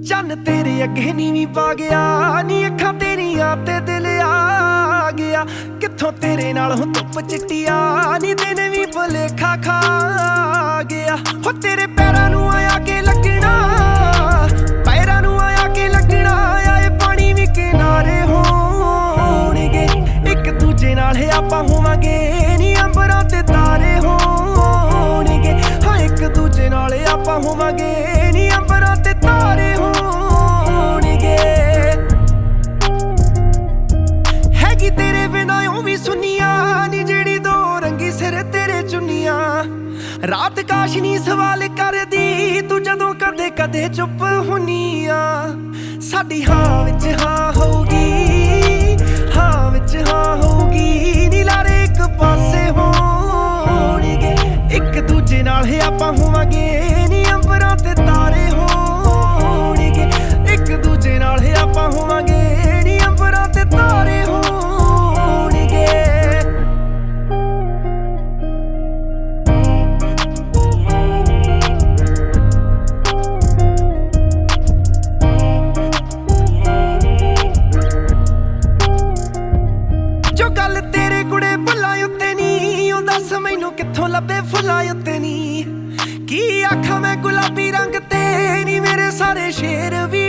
चन्न तेरे अगे नीवीं पा गया नी अखां तेरियां ते दिल आ गया। कित्थों तेरे नाल हो धुप चिट्टिया नी दिन भी भुलेखा खा गया। हो तेरे पैरां नूं आया के लगना, पैरां नूं आया के लगना, आए पानी भी किनारे होणगे। एक दूजे नाल आपां होवांगे नी अंबरां ते तारे होणगे। हाँ एक दूजे नाल आपां होवांगे नी अंबरां ते तारे होणगे। हैगी तेरे बिना ओह भी सुनिया नी जेड़ी दो रंगी सिर तेरे चुन्नियां। रात काश नी सवाल करदी तू जदों कदे कदे चुप हुन्नियां। साडी हाँ विच हाँ होगी, हाँ विच हाँ होगी, नी लारे एक पासे होणगे। एक दूजे नाल आपां होवांगे नी अंबरां ते तारे होणगे। एक दूजे नाल आपां होवांगे नी अंबरां ते तारे होणगे। जो गल तेरे कुड़े भुल्लां उत्ते नी, ओ दस मैनू कित्थों लभे फुल्लां उत्ते नी। की आखां मैं गुलाबी रंग ते नी मेरे सारे शेर भी